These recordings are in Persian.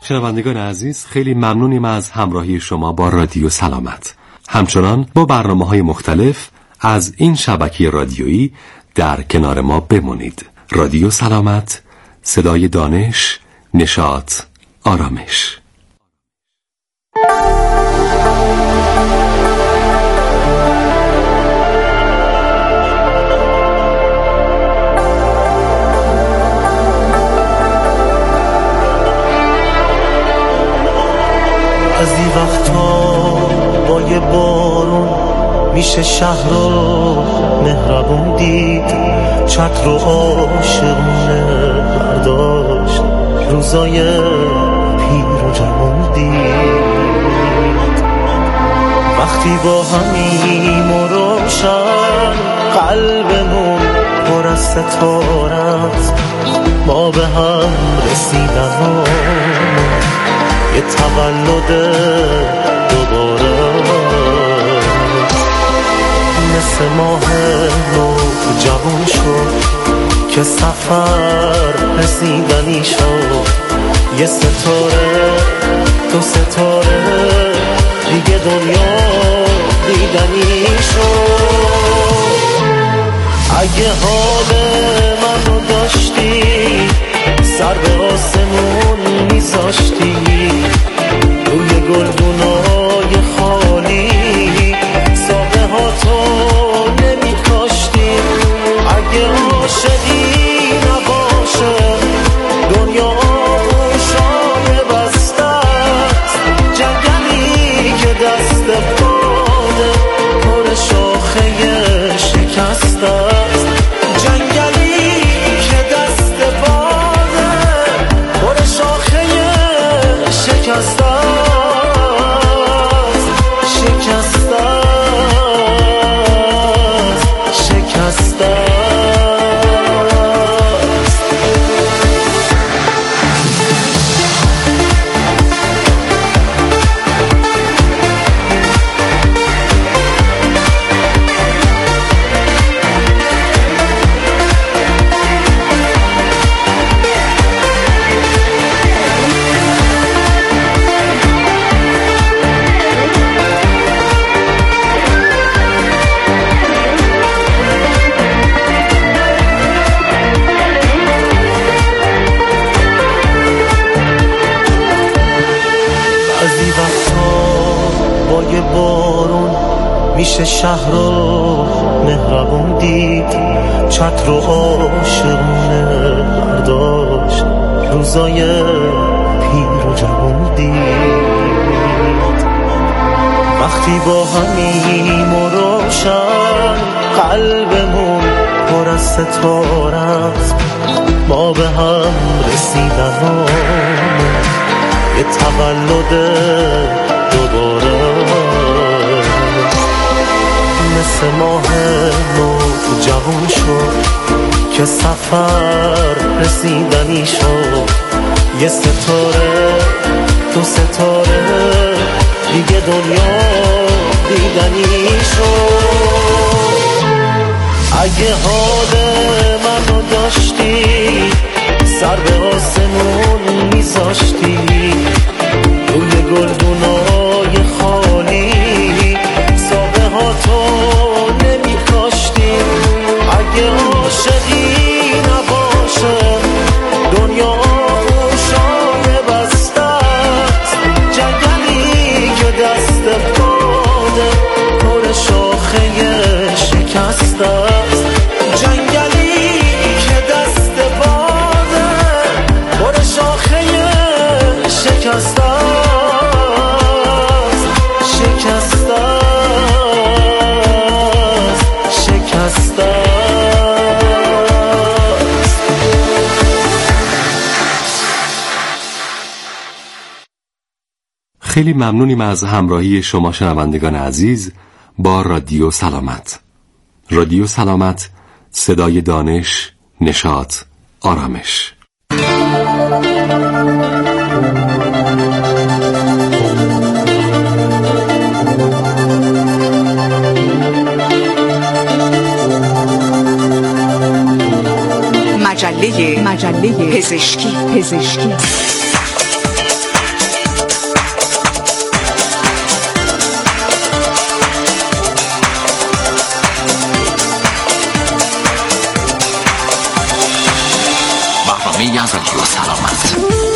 شنوندگان عزیز، خیلی ممنونیم از همراهی شما با رادیو سلامت. همچنان با برنامه‌های مختلف از این شبکه رادیویی در کنار ما بمانید. رادیو سلامت، صدای دانش، نشاط، آرامش. از این وقتا با یه بارون میشه شهر رو مهربون دید، چتر رو عاشقونه برداشت، روزای پیر و جوان دید. وقتی با همیم و روشن قلبمون پر از ستارت، ما به هم رسیدن یه تولد دوباره، مثل ماه نو جوان شد که سفر رسیدنی شد، یه ستاره دو ستاره دیگه دنیا دیدنی شد. اگه حال منو داشتی سر به آسمون میذاشتی، روی گلدونای خالی ساقه ها تو نمیکاشتی. اگه عاشقی نباشه دنیا گوشای بسته است، جنگلی که دست باده پر شاخه شکسته است، جنگلی که دست باده پر شاخه شکسته است، شکسته است، شکسته است. میشه شهر رو مهربون دید، چتر رو عاشقونه برداشت، روزای پیر و جوان دید. وقتی با همیم و روشن قلبمون پر از ستارت، ما به هم رسیدن یه تولد دوباره، مثل ماه نو جوان شد که سفر رسیدنی شد، یه ستاره دو ستاره دیگه دنیا دیدنی شد. اگه حال منو داشتی سر به آسمون میذاشتی، روی گلدونای خالی ساقه ها تو نمیکاشتی. اگه عاشقی نباشه دنیا گوشای بسته است، جنگلی که دست باده پر شاخه شکسته است، جنگلی که دست باده پر شاخه شکسته است، شکسته است، شکسته است. خیلی ممنونیم از همراهی شما شنوندگان عزیز با رادیو سلامت. رادیو سلامت، صدای دانش، نشاط، آرامش. مجله پزشکی. از رادیو سلامت.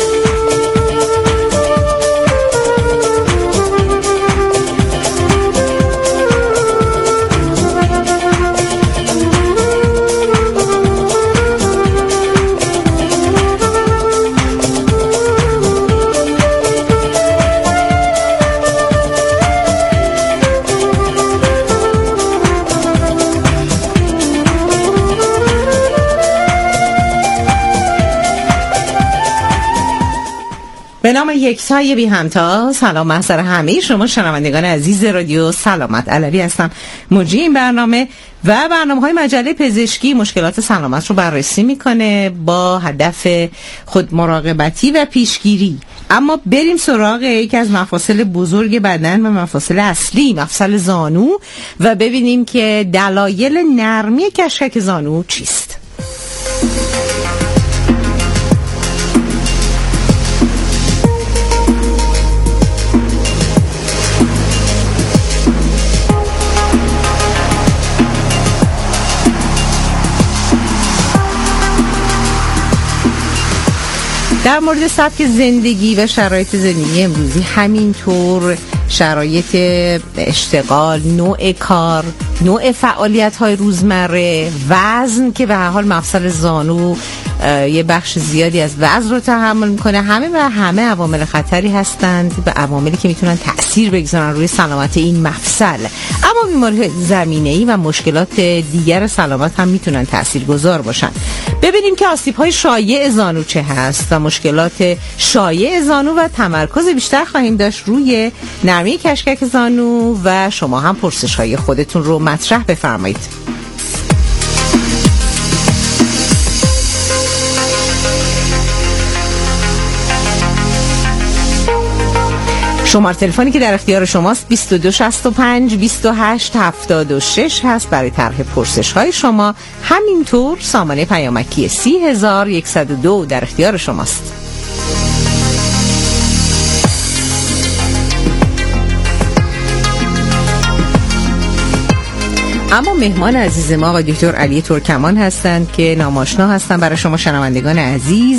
به نام یکتای بی همتا. سلام محضر همه شما شنوندگان عزیز رادیو سلامت. علوی هستم، مجری این برنامه و برنامه‌های مجله پزشکی مشکلات سلامت رو بررسی میکنه با هدف خود مراقبتی و پیشگیری. اما بریم سراغ یکی از مفاصل بزرگ بدن و مفاصل اصلی، مفصل زانو، و ببینیم که دلایل نرمی کشکک زانو چیست. در مورد سبک زندگی و شرایط زندگی امروزی، همینطور شرایط اشتغال، نوع کار، نوع فعالیت‌های روزمره، وزن که به هر حال مفصل زانو یه بخش زیادی از وزن رو تحمل میکنه، همه عوامل خطری هستند و عواملی که میتونن تأثیر بگذارن روی سلامت این مفصل. اما بیماری زمینه‌ای و مشکلات دیگر سلامت هم میتونن تاثیرگذار باشن. ببینیم که آسیب‌های شایع زانو چه هست و مشکلات شایع زانو و تمرکز بیشتر خواهیم داشت روی نرمی کشکک زانو و شما هم پرسش‌های خودتون رو مطرح بفرمایید. شماره تلفنی که در اختیار شماست 2265 28 76 هست برای طرح پرسش‌های شما. همینطور سامانه پیامکی 30102 در اختیار شماست. اما مهمان عزیز ما و دکتر علی ترکمان هستند که ناماشنا هستند برای شما شنوندگان عزیز.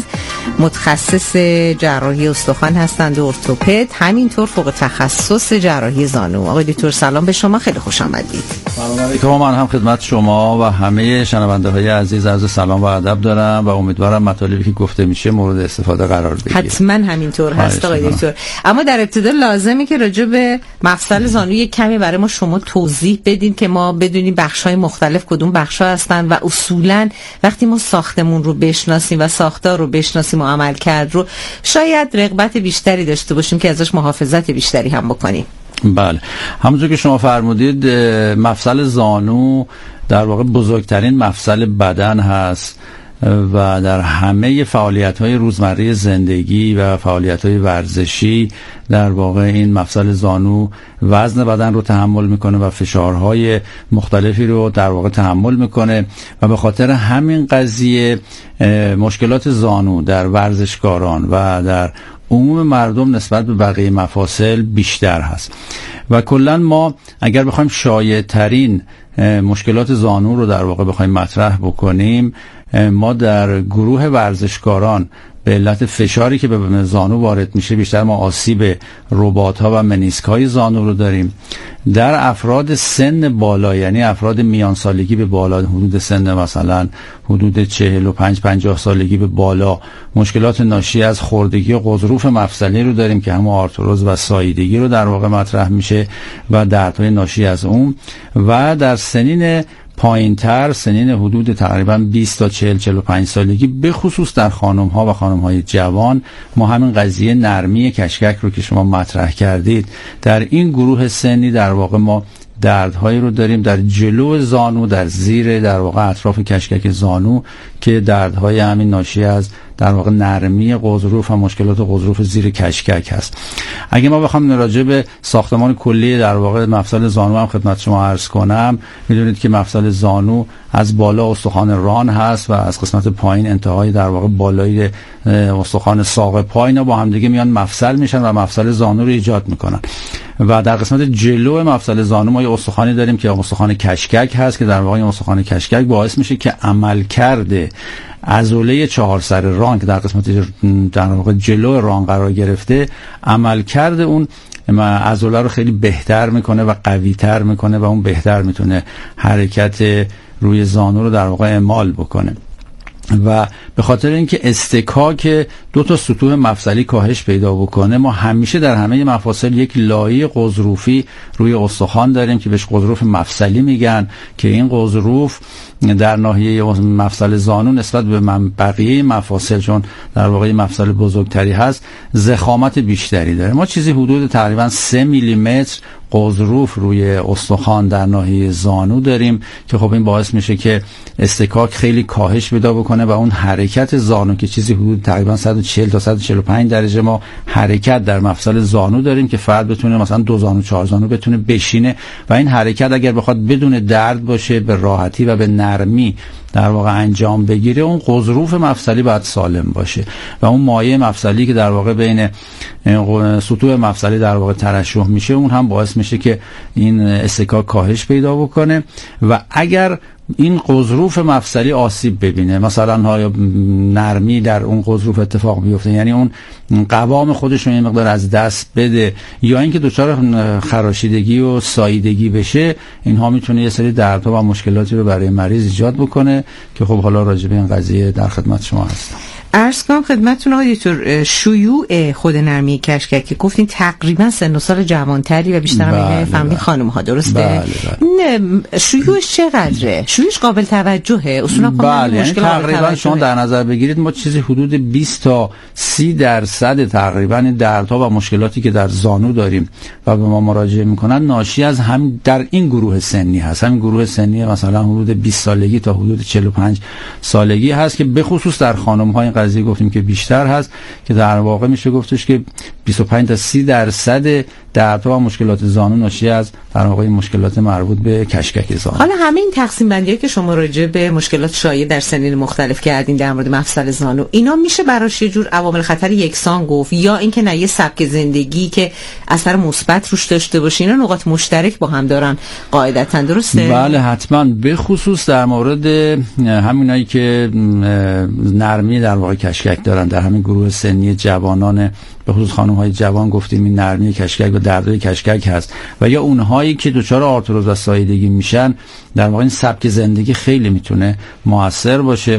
متخصص جراحی استخوان هستند و ارتوپد، همینطور فوق تخصص جراحی زانو. آقای دکتر سلام به شما، خیلی خوش آمدید. سلام علیکم. من هم خدمت شما و همه شنونده های عزیز عرض سلام و ادب دارم و امیدوارم مطالبی که گفته میشه مورد استفاده قرار بگیره. حتما همینطور هست آقای دکتر. اما در ابتدا لازمه که راجع به مفصل زانو یک کمی برای ما شما توضیح بدین که ما بدونیم بخش‌های مختلف کدوم بخش‌ها هستن و اصولاً وقتی ما ساختمون رو بشناسیم و ساختار رو بشناسیم و عملکرد رو، شاید رغبت بیشتری داشته باشیم که ازش محافظت بیشتری هم بکنیم. بله، همونطور که شما فرمودید مفصل زانو در واقع بزرگترین مفصل بدن هست و در همه فعالیت‌های روزمره زندگی و فعالیت‌های ورزشی در واقع این مفصل زانو وزن بدن رو تحمل میکنه و فشارهای مختلفی رو در واقع تحمل میکنه و به خاطر همین قضیه مشکلات زانو در ورزشکاران و در عموم مردم نسبت به بقیه مفاصل بیشتر هست و کلا ما اگر بخوایم شایع ترین مشکلات زانو رو در واقع بخوایم مطرح بکنیم، ما در گروه ورزشکاران به علت فشاری که به زانو وارد میشه بیشتر ما آسیب رباط‌ها و منیسک‌های زانو رو داریم. در افراد سن بالا، یعنی افراد میان سالگی به بالا، حدود سن مثلا حدود 45-50 سالگی به بالا، مشکلات ناشی از خوردگی و غضروف مفصلی رو داریم که همون آرتروز و ساییدگی رو در واقع مطرح میشه و دردهای ناشی از اون. و در سنین پایین‌تر، سنین حدود تقریبا 20 تا 40-45 سالگی، به خصوص در خانم‌ها و خانم‌های جوان، ما همین قضیه نرمی کشکک رو که شما مطرح کردید، در این گروه سنی در واقع ما دردهایی رو داریم در جلو زانو، در زیر در واقع اطراف کشکک زانو که دردهای همین ناشی از در واقع نرمی غضروف و مشکلات غضروف زیر کشکک هست. اگه ما بخوام راجع به ساختمان کلی در واقع مفصل زانو هم خدمت شما عرض کنم، میدونید که مفصل زانو از بالا استخوان ران هست و از قسمت پایین انتهای در واقع بالای استخوان ساق پا اینا با هم دیگه میان مفصل میشن و مفصل زانو رو ایجاد میکنن. و در قسمت جلو مفصل زانو ما یه استخوانی داریم که استخوان کشکک هست که در واقع این استخوان کشکک باعث میشه که عملکرد عضله چهار سر ران که در قسمت در واقع جلو ران قرار گرفته، عملکرد اون عضله رو خیلی بهتر میکنه و قوی‌تر میکنه و اون بهتر میتونه حرکت روی زانو رو در واقع اعمال بکنه. و به خاطر اینکه اصطکاک دو تا سطوح مفصلی کاهش پیدا بکنه، ما همیشه در همه مفاصل یک لایه قضروفی روی استخوان داریم که بهش قضروف مفصلی میگن، که این قضروف در ناحیه مفصل زانو نسبت به بقیه مفاصل، چون در واقع مفصل بزرگتری هست، ضخامت بیشتری داره. ما چیزی حدود تقریبا 3 میلیمتر قضروف روی استخوان در ناحیه زانو داریم که خب این باعث میشه که اصطکاک خیلی کاهش پیدا بکنه و اون حرکت زانو که چیزی حدود تقریبا 140 تا 145 درجه ما حرکت در مفصل زانو داریم که فرد بتونه مثلا 2 زانو 4 زانو بتونه بشینه و این حرکت اگر بخواد بدون درد باشه، به راحتی و به نرمی در واقع انجام بگیره، اون قضروف مفصلی باید سالم باشه و اون مایع مفصلی که در واقع بین سطوح مفصلی در واقع ترشح میشه، اون هم باعث میشه که این اصطکاک کاهش پیدا بکنه. و اگر این قضروف مفصلی آسیب ببینه، مثلا ها نرمی در اون قضروف اتفاق بیفته، یعنی اون قوام خودش رو یه مقدار از دست بده، یا اینکه دچار خراشیدگی و ساییدگی بشه، اینها میتونه یه سری دردها و مشکلاتی رو برای مریض ایجاد بکنه که خب حالا راجع به این قضیه در خدمت شما هستم. عرض کنم خدمتتون آقای دکتر، شیوع خود نرمی کشکک که گفتین تقریبا سن و سال جوانتری و بیشتر هم فهمیدین خانم ها، درسته؟ بله. شیوعش چقدره؟ شیوعش قابل توجهه؟ اصولا بله، یعنی تقریبا شما در نظر بگیرید ما چیزی حدود 20 تا 30% تقریبا این دردها و مشکلاتی که در زانو داریم و به ما مراجعه میکنن ناشی از هم در این گروه سنی هست. همین گروه سنی مثلا حدود 20 سالگی تا حدود 45 سالگی هست که به خصوص در خانم ها این قضیه گفتیم که بیشتر هست، که در واقع میشه گفتش که 25 تا 30% دردها و مشکلات زانو ناشی از در واقع مشکلات مربوط به کشکک زانو. حالا همه این تقسیم بندی‌ها که شما راجع به مشکلات شایع در سنین مختلف کردین در مورد مفصل زانو، اینا میشه براش یه جور عوامل خطر یکسان گفت، یا اینکه نه یه سبک زندگی که اثر مثبت روش داشته باشه؟ اینا نقاط مشترک با هم دارن قاعدتاً، درسته؟ بله حتما، به خصوص در مورد همینایی که نرمی در واقع کشکک دارن در همین گروه سنی جوانان، به خصوص خانم‌های جوان گفتیم این نرمی کشکک و دردهای کشکک هست، و یا اونهایی که دچار آرتروز و ساییدگی میشن، در واقع این سبک زندگی خیلی میتونه موثر باشه.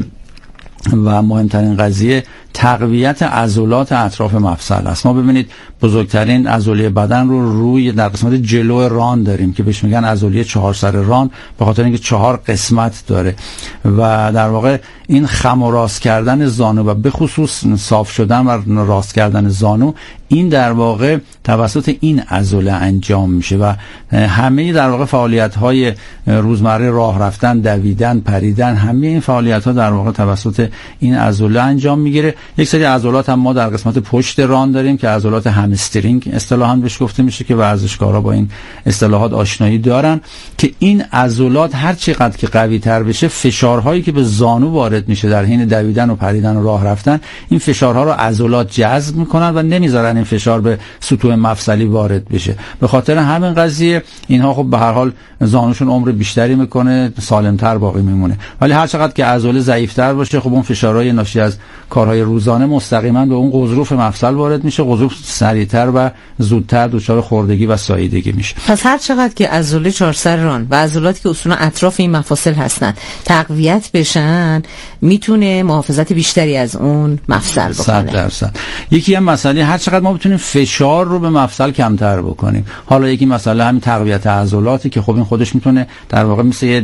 و مهمترین قضیه تقویت عضلات اطراف مفصل است. ما ببینید بزرگترین عضله بدن رو روی در قسمت جلو ران داریم که بهش میگن عضله 4 سر ران، به خاطر اینکه 4 قسمت داره و در واقع این خم و راست کردن زانو و به خصوص صاف شدن و راست کردن زانو، این در واقع توسط این عضله انجام میشه و همه در واقع فعالیت‌های روزمره، راه رفتن، دویدن، پریدن، همه این فعالیت‌ها در واقع توسط این عضله انجام میگیره. یک سری عضلات هم ما در قسمت پشت ران داریم که عضلات همسترینگ اصطلاحاً بهش گفته میشه که ورزشکارا با این اصطلاحات آشنایی دارن، که این عضلات هر چقدر که قوی تر بشه، فشارهایی که به زانو وارد میشه در حین دویدن و پریدن و راه رفتن، این فشارها رو عضلات جذب میکنن و نمیذارن این فشار به سطوح مفصلی وارد بشه. به خاطر همین قضیه اینها خب به هر حال زانوشون عمر بیشتری میکنه، سالمتر باقی میمونه. ولی هر چقدر که عضله ضعیفتر باشه، خب اون فشارهای ناشی از کارهای روزانه مستقیما به اون قضروف مفصل وارد میشه، قضروف سریعتر و زودتر دچار خوردگی و ساییدگی میشه. پس هر چقدر که عضله 4 سر ران و عضلاتی که اصولا اطراف این مفاصل هستن تقویت بشن، میتونه محافظت بیشتری از اون مفصل بکنه. 100%. یکی هم مسئله هر چقدر ما بتونیم فشار رو به مفصل کمتر بکنیم. حالا یکی مسئله همین تقویت عضلاتی که خب این خودش میتونه در واقع مثل یه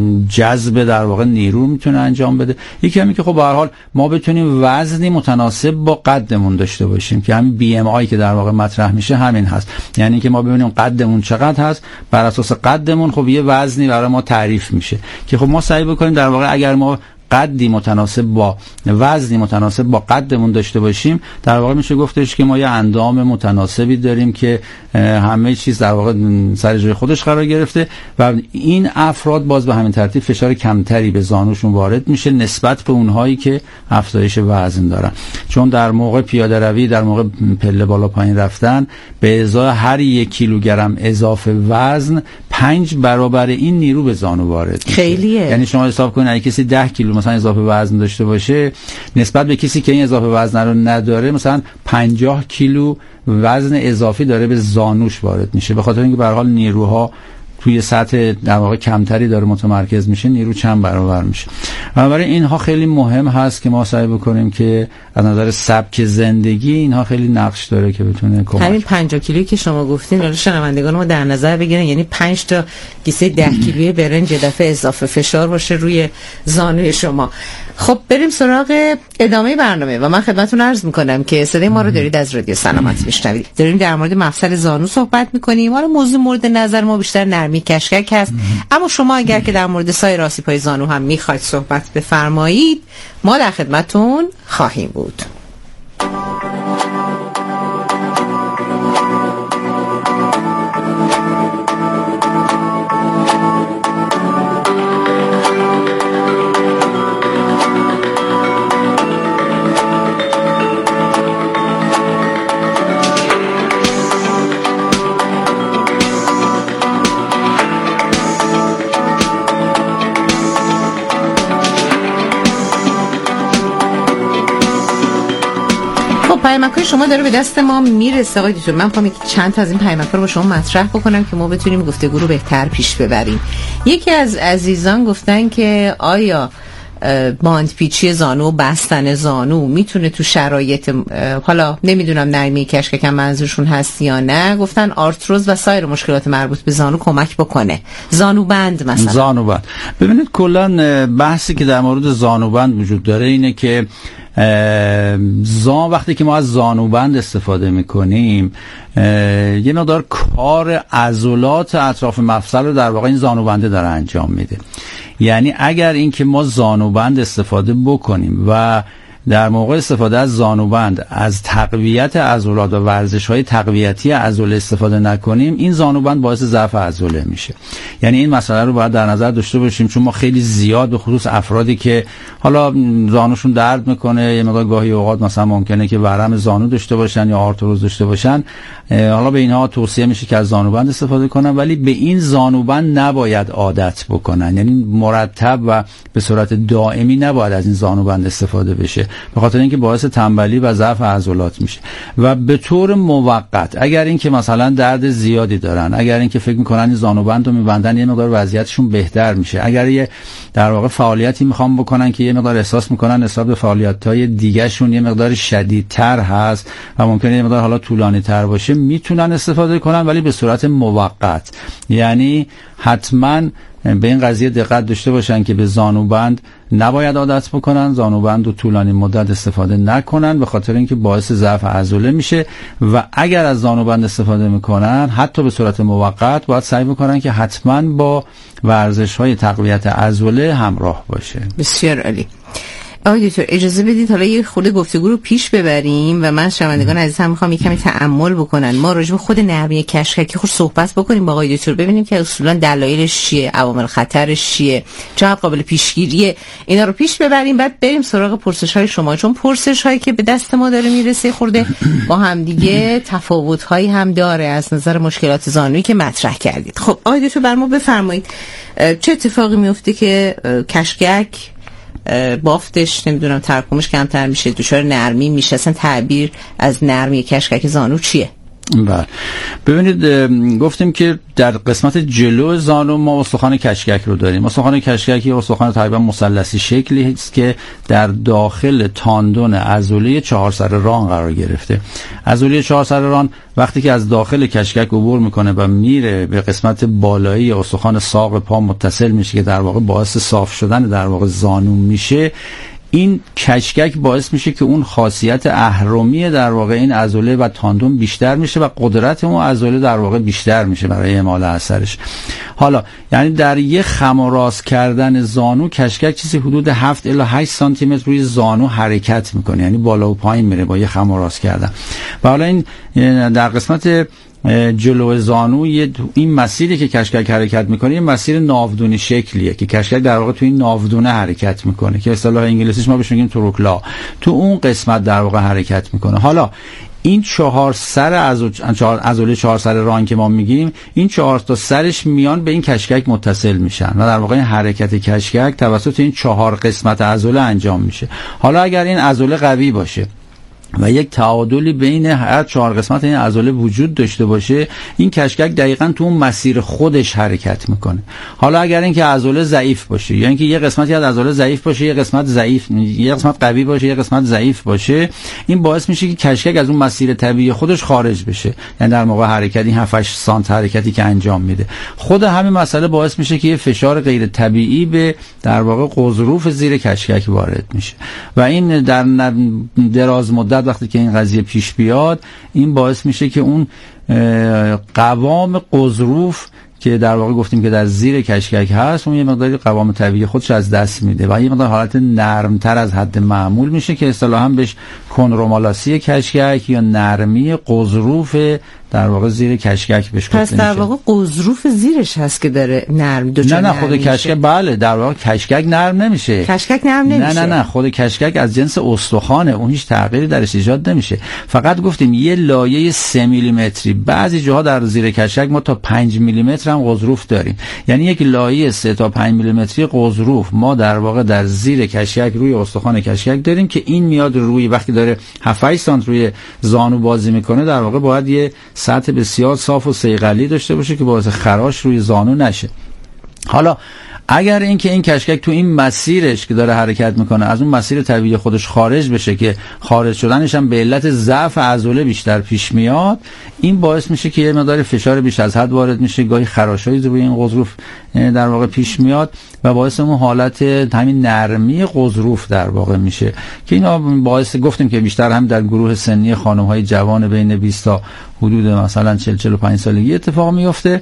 جذب در واقع نیرو میتونه انجام بده. یکی همین که خب به هر حال ما بتونیم وزنی متناسب با قدمون داشته باشیم که همین BMI که در واقع مطرح میشه همین هست، یعنی که ما ببینیم قدمون چقدر هست، بر اساس قدمون خب یه وزنی برای ما تعریف میشه که خب ما سعی بکنیم در واقع اگر ما قدی متناسب با وزنی متناسب با قدمون داشته باشیم، در واقع میشه گفتش که ما یه اندام متناسبی داریم که همه چیز در واقع سر جای خودش قرار گرفته و این افراد باز به همین ترتیب فشار کمتری به زانوشون وارد میشه نسبت به اونهایی که افزایش وزن دارن، چون در موقع پیاده روی، در موقع پله بالا پایین رفتن، به ازای هر 1 کیلوگرم اضافه وزن 5 برابر این نیرو به زانو وارد میشه. خیلیه. یعنی شما حساب کنید اگه کسی 10 کیلو مثلا اضافه وزن داشته باشه، نسبت به کسی که این اضافه وزن رو نداره مثلا 50 کیلو وزن اضافی داره به زانوش وارد میشه، به خاطر اینکه به هر حال نیروها توی سطح در واقع کمتری داره متمرکز میشه، نیرو چند برابر میشه. بنابراین اینها خیلی مهم هست که ما سعی بکنیم که از نظر سبک زندگی اینها خیلی نقش داره که بتونه کمک. همین 50 کیلویی که شما گفتین رو شنوندگان ما در نظر بگیرن، یعنی 5 تا کیسه 10 کیلویی برنج یه دفعه اضافه فشار باشه روی زانوی شما. خب بریم سراغ ادامه برنامه و من خدمتتون عرض میکنم که صدای ما رو دارید از رادیو سلامت میشنوید. داریم در مورد مفصل زانو صحبت میکنیم. حالا موضوع مورد نظر ما بیشتر نرمی کشکک هست، اما شما اگر که در مورد سایر آسیب‌های زانو هم میخواید صحبت بفرمایید، ما در خدمتتون خواهیم بود. پیامک‌های شما داره به دست ما میرسه آقای دکتر. من می‌خوام چند تا از این پیامک‌ها رو با شما مطرح بکنم که ما بتونیم گفتگو رو بهتر پیش ببریم. یکی از عزیزان گفتن که آیا باندپیچی زانو و بستن زانو میتونه تو شرایط، حالا نمیدونم نرمی کشکک منظورشون هست یا نه، گفتن آرتروز و سایر مشکلات مربوط به زانو کمک بکنه. زانوبند مثلا. زانوبند. ببینید کلا بحثی که در مورد زانوبند وجود داره اینه که وقتی که ما از زانوبند استفاده میکنیم یه مقدار کار عضلات اطراف مفصل رو در واقع این زانوبنده داره انجام میده. یعنی اگر این که ما زانوبند استفاده بکنیم و در موقع استفاده از زانوبند از تقویت عضلات و ورزش‌های تقویتی عضله استفاده نکنیم، این زانوبند باعث ضعف عضله میشه. یعنی این مسئله رو باید در نظر داشته باشیم، چون ما خیلی زیاد به خصوص افرادی که حالا زانوشون درد میکنه، یه مقدار گاهی اوقات مثلا ممکنه که ورم زانو داشته باشن یا آرتروز داشته باشن، حالا به اینها توصیه میشه که از زانوبند استفاده کنن، ولی به این زانوبند نباید عادت بکنن. یعنی مرتب و به صورت دائمی نباید از این زانوبند استفاده بشه، به خاطر اینکه باعث تنبلی و ضعف عضلات میشه. و به طور موقت اگر اینکه مثلا درد زیادی دارن، اگر اینکه فکر میکنن این زانوبند رو میبندن یه مقدار وضعیتشون بهتر میشه، اگر یه در واقع فعالیتی میخوام بکنن که یه مقدار احساس میکنن نسبت به فعالیت‌های دیگه‌شون یه مقدار شدیدتر هست و ممکنه یه مقدار حالا طولانی‌تر باشه، میتونن استفاده کنن ولی به صورت موقت. یعنی حتما به این قضیه دقت داشته باشن که به زانوبند نباید عادت بکنن، زانوبند رو طولانی مدت استفاده نکنن، به خاطر اینکه باعث ضعف عضله میشه. و اگر از زانوبند استفاده میکنن حتی به صورت موقت، باید سعی بکنن که حتما با ورزش‌های تقویت عضله همراه باشه. بسیار عالی. آقای دکتر اجازه بدید حالا یه خود گفتگو رو پیش ببریم و من شنوندگان عزیزم میخوام یه کمی تأمل بکنن. ما راجع به خود نرمی کشککی خود صحبت بکنیم با آقای دکتر، ببینیم که اصولا دلایلش چیه، عوامل خطرش چیه، چقدر قابل پیشگیریه، اینا رو پیش ببریم، بعد بریم سراغ پرسش‌های شما، چون پرسش‌هایی که به دست ما داره میرسه خورده با هم دیگه تفاوت‌هایی هم داره از نظر مشکلات زانویی که مطرح کردید. خب آقای دکتر برام بفرمایید چه اتفاقی میفته که کشکک بافتش نمیدونم تراکمش کمتر میشه، دچار نرمی میشه؟ اصلا تعبیر از نرمی کشکک زانو چیه؟ بله ببینید، گفتیم که در قسمت جلو زانو ما استخوان کشکک رو داریم. استخوان کشککی استخوان تقریبا مثلثی شکلی است که در داخل تاندون عضله 4 سر ران قرار گرفته. عضله 4 سر ران وقتی که از داخل کشکک عبور میکنه و میره به قسمت بالایی استخوان ساق پا متصل میشه که در واقع باعث صاف شدن در واقع زانو میشه، این کشکک باعث میشه که اون خاصیت اهرمی در واقع این عضله و تاندون بیشتر میشه و قدرت اون عضله در واقع بیشتر میشه برای اعمال اثرش. حالا یعنی در یه خم و راست کردن زانو کشکک چیزی حدود 7 الی 8 سانتی متر روی زانو حرکت میکنه، یعنی بالا و پایین میره با یه خم و راست کردن. و حالا این در قسمت جلو زانو این مسیری که کشکک حرکت میکنه یه مسیر ناودونی شکلیه که کشکک در واقع تو این ناودونه حرکت میکنه که اصطلاح انگلیسیش ما بهش میگیم تروکلا، تو اون قسمت در واقع حرکت میکنه. حالا این 4 سر عضله 4 سر ران که ما میگیم، این 4 تا سرش میان به این کشکک متصل میشن و در واقع این حرکت کشکک توسط این 4 قسمت عضله انجام میشه. حالا اگر این عضله قوی باشه و یک تعادلی بین هر 4 قسمت این عضله وجود داشته باشه، این کشکک دقیقاً تو اون مسیر خودش حرکت میکنه. حالا اگر اینکه عضله ضعیف باشه یا اینکه یه قسمتی از عضله ضعیف باشه، یه قسمت قوی باشه، یه قسمت ضعیف باشه، این باعث میشه که کشکک از اون مسیر طبیعی خودش خارج بشه. یعنی در موقع حرکت این 7-8 سانت حرکتی که انجام میده، خود همین مسئله باعث میشه که یه فشار غیر طبیعی به در واقع غضروف زیر کشکک وارد میشه و این در دراز مدت وقتی که این قضیه پیش بیاد، این باعث میشه که اون قوام غضروف که در واقع گفتیم که در زیر کشکک هست، اون یه مقداری قوام طبیعی خودش از دست میده و یه مقدار حالت نرمتر از حد معمول میشه که اصطلاحاً بهش کنرومالاسی کشکک یا نرمی غضروف در واقع زیر کشکک بهش گفته میشه. پس در واقع غضروف زیرش هست که داره نرم نه خود کشکک، بله در واقع کشکک نرم نمیشه. کشکک نرم نمیشه. نه خود کشکک از جنس استخوانه، اون هیچ تغییری درش ایجاد نمیشه. فقط گفتیم یه لایه 3 میلیمتری، بعضی جاها در زیر کشکک ما تا 5 میلیمتر هم غضروف داریم. یعنی یک لایه 3 تا 5 میلیمتری غضروف ما در واقع در زیر کشکک روی استخوان کشکک داریم که این میاد روی، وقتی داره 7-8 سانت روی زانو بازی میکنه، در واقع باید یه سطح بسیار صاف و صیقلی داشته باشه که باعث خراش روی زانو نشه. حالا اگر اینکه این کشکک تو این مسیرش که داره حرکت میکنه از اون مسیر طبیعی خودش خارج بشه که خارج شدنش هم به علت ضعف عضله بیشتر پیش میاد، این باعث میشه که یه مقدار فشار بیش از حد وارد میشه، گاهی خراشایی روی این غضروف در واقع پیش میاد و باعث اون حالت همین نرمی غضروف در واقع میشه که اینا باعث گفتیم که بیشتر هم در گروه سنی خانم‌های جوان بین 20 تا حدود مثلا 40-45 سالگی اتفاق میفته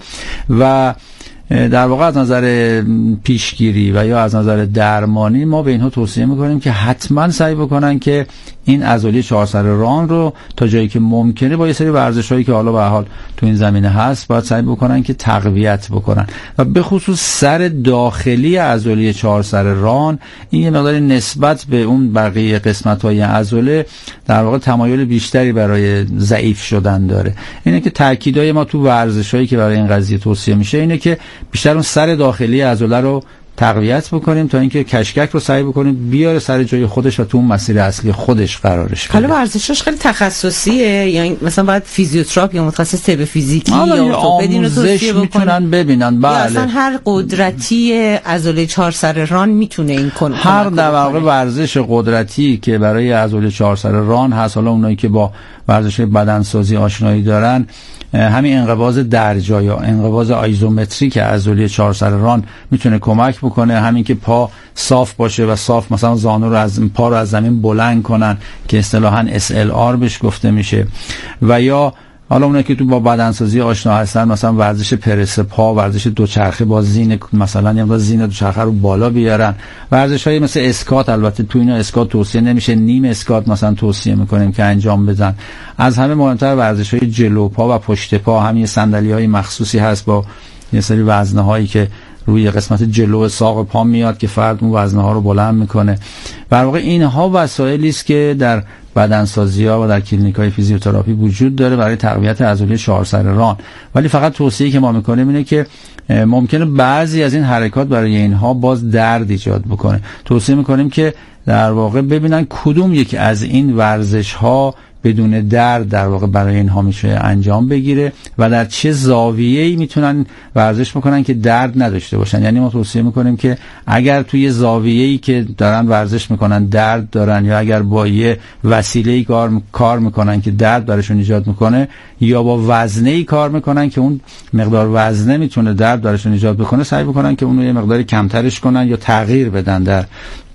و در واقع از نظر پیشگیری و یا از نظر درمانی ما به اینها توصیه میکنیم که حتما سعی بکنن که این عضله 4 سر ران رو تا جایی که ممکنه با یه سری ورزش‌هایی که حالا به حال تو این زمینه هست باید سعی بکنن که تقویت بکنن و به خصوص سر داخلی عضله 4 سر ران، این یه مقدار نسبت به اون بقیه قسمت‌های عضله در واقع تمایل بیشتری برای ضعیف شدن داره. اینه که تاکیدای ما تو ورزش‌هایی که برای این قضیه توصیه میشه اینه که بیشتر اون سر داخلی عضله رو تقویت بکنیم تا اینکه کشکک رو سعی بکنیم بیاره سر جای خودش و تو اون مسیر اصلی خودش قرارش بده. حالا ورزشش خیلی تخصصیه، یعنی مثلا باید فیزیوتراپ یا متخصص طب فیزیکی یا ارتوپدین رو توصیه میتونن ببینن. بله. یا اصلا هر قدرتی عضله 4 سر ران میتونه این کنه. هر در واقع ورزش قدرتی که برای عضله 4 سر ران هست، حالا اونایی که با ورزش بدنسازی آشنایی دارن، همین انقباض درجا یا انقباض آیزومتریک عضله 4 سر ران میتونه کمک بکنه. همین که پا صاف باشه و صاف مثلا زانو رو پا رو از زمین بلند کنن که اصطلاحاً SLR بهش گفته میشه، و یا حالا اونایی که تو با بدنسازی آشنا هستن مثلا ورزش پرس پا، ورزش دوچرخه با زین، مثلا یا زین دوچرخه رو بالا بیارن. ورزش‌های مثل اسکات، البته تو اینا اسکات توصیه نمیشه، نیم اسکات مثلا توصیه میکنیم که انجام بدن. از همه مهمتر ورزش‌های جلو پا و پشت پا، همین صندلی‌های مخصوصی هست با یه سری وزنه‌هایی که روی قسمت جلو ساق پا میاد که فرد اون وزنه‌ها رو بلند میکنه. در واقع اینها وسایلی است که در بدنسازی‌ها و در کلینیک‌های فیزیوتراپی وجود داره برای تقویت عضله 4 سر ران، ولی فقط توصیه‌ای که ما میکنیم اینه که ممکنه بعضی از این حرکات برای اینها باز درد ایجاد بکنه. توصیه میکنیم که در واقع ببینن کدوم یک از این ورزش‌ها بدون درد در واقع برای اینها میشه انجام بگیره و در چه زاویه‌ای میتونن ورزش بکنن که درد نداشته باشن. یعنی ما توصیه میکنیم که اگر توی زاویه‌ای که دارن ورزش میکنن درد دارن، یا اگر با یه وسیله‌ای کار میکنن که درد براشون ایجاد میکنه، یا با وزنه‌ای کار میکنن که اون مقدار وزنه میتونه درد براشون ایجاد بکنه، سعی بکنن که اون رو یه مقداری کمترش کنن یا تغییر بدن در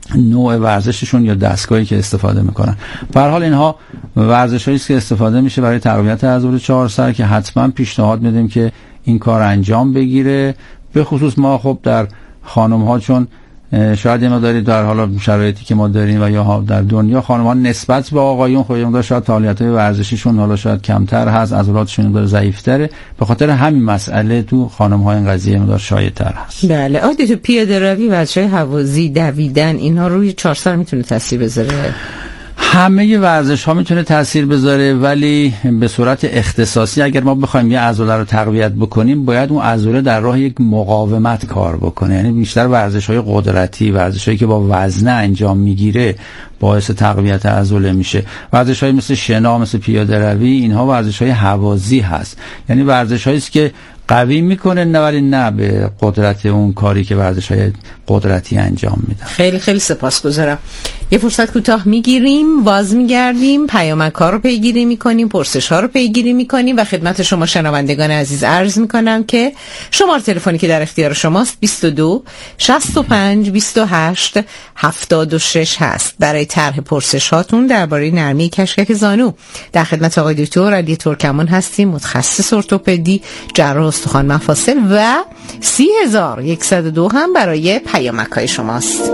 نوع ورزششون یا دستگاهی که استفاده میکنن. به هر حال اینها ورزشایی است که استفاده میشه برای تقویت عضله چهار سر که حتما پیشنهاد میدیم که این کار انجام بگیره. به خصوص ما خب در خانم ها چون شاید ما دارید در حالا شرایطی که ما داریم و یا در دنیا خانم‌ها نسبت به آقایون خودمون شاید فعالیت‌های ورزشیشون حالا شاید کمتر هست، عضلاتشون داره ضعیف‌تره، به خاطر همین مسئله تو خانم‌ها این قضیه مقدار شایع‌تر هست. بله. عادی تو پیاده روی، ورزش‌های هوازی، دویدن، اینها روی 4 سر میتونه تاثیر بذاره؟ همه ورزش ها میتونه تاثیر بذاره، ولی به صورت اختصاصی اگر ما بخوایم یه عضله رو تقویت بکنیم باید اون عضله در راه یک مقاومت کار بکنه. یعنی بیشتر ورزش های قدرتی، ورزش هایی که با وزنه انجام میگیره باعث تقویت عضله میشه. ورزش های مثل شنا، مثل پیاده روی، اینها ورزش های هوازی هست، یعنی ورزش هایی است که قوی میکنه نه ولی نه به قدرت اون کاری که ورزش‌های قدرتی انجام میدن. خیلی خیلی سپاسگزارم. یه فرصت کوتاه میگیریم، باز میگردیم، پیامک‌ها رو پیگیری میکنیم، پرسش‌ها رو پیگیری میکنیم و خدمت شما شنوندگان عزیز عرض میکنم که شماره تلفنی که در اختیار شماست 22 65 28 76 هست برای طرح پرسش‌هاتون درباره نرمی کشکک زانو. در خدمت آقای دکتر علی ترکمان هستیم، متخصص ارتوپدی، جراح استخوان مفاصل و 30102 هم برای پیامک‌های شماست.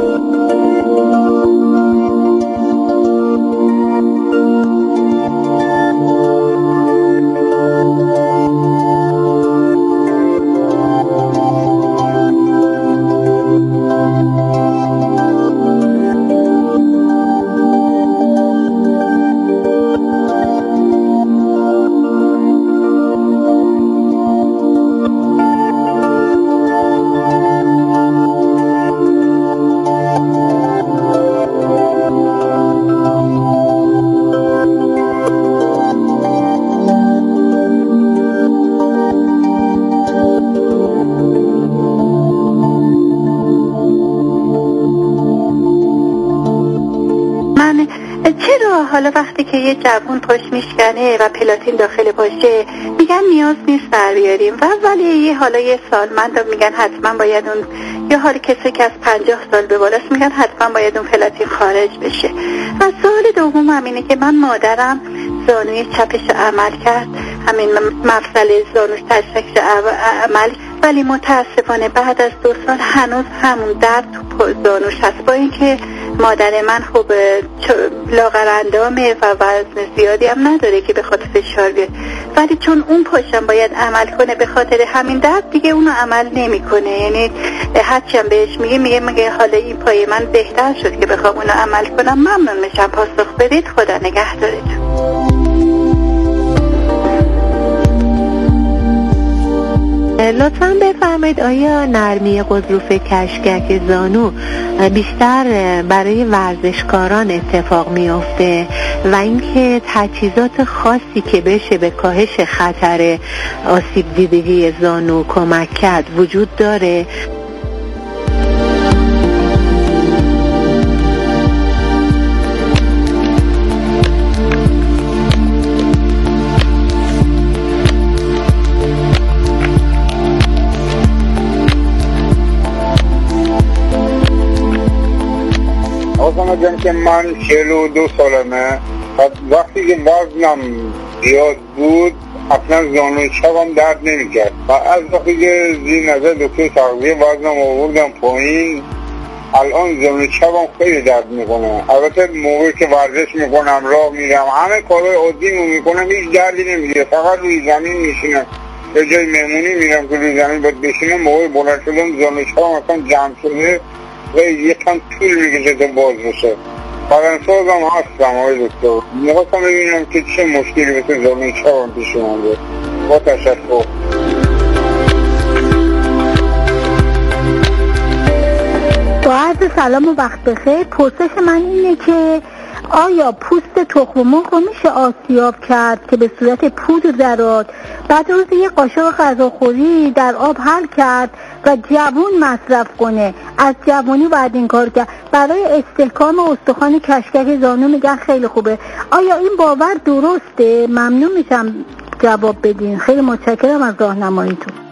حالا وقتی که یه جوون پاش میشکنه و پلاتین داخل پاشه میگن نیاز نیست در بیاریم و ولی یه سالمند میگن حتما باید اون، یا حالا کسی که از 50 سال به بالاست میگن حتما باید اون پلاتین خارج بشه. و سوال دوم همینه که من مادرم زانوی چپش عمل کرد، همین مفصل زانوش تشکش عمل، ولی متاسفانه بعد از 2 سال هنوز همون درد تو زانوش هست، با اینکه مادر من خوب لاغرندامه و وزن زیادی هم نداره که بخواد فشار بیاد، ولی چون اون پاشم باید عمل کنه به خاطر همین درد دیگه اونو عمل نمیکنه. یعنی هرچی هم بهش میگه حالا این پای من بهتر شد که بخوام اونو عمل کنم. ممنون میشم پاسخ بدید. خدا نگهدارتون. لطفاً بفرمایید آیا نرمی غضروف کشکک زانو بیشتر برای ورزشکاران اتفاق میفته و اینکه تجهیزات خاصی که بشه به کاهش خطر آسیب دیدگی زانو کمک کرد وجود داره؟ آقا که من 42 سالمه و وقتی که وزنم زیاد بود اصلا زانوی چپم درد نمی‌کرد و از وقتی که زیر نظر دکتر تغذیه وزنم آوردم پایین الان زانوی چپم خیلی درد میکنه. البته موقعی که ورزش میکنم، راه میرم، همه کارهای عادیمو میکنم، هیچ دردی نمیگیره، فقط روی زمین میشینم. به جای مهمونی میرم که روی زمین باید بشینم، موقع بلند شدم زانوی چپم اصلا جمع شده و یکم طول میکشه تا باز بشه. بدنساز هم هستم آقای دکتر، میخواستم ببینم که چه مشکلی مثل زانوی چپم پیش اومده. با تشکر. با عرض سلام و وقت بخیر. پرسش من اینه که آیا پوست تخم مرغ رو میشه آسیاب کرد که به صورت پودر درآد، بعد روز یه قاشق غذاخوری در آب حل کرد و جوون مصرف کنه؟ از جوانی بعد این کار کرد. برای استحکام استخوان کشکک زانو میگن خیلی خوبه. آیا این باور درسته؟ ممنون میشم جواب بدین. خیلی متشکرم از راهنماییتون.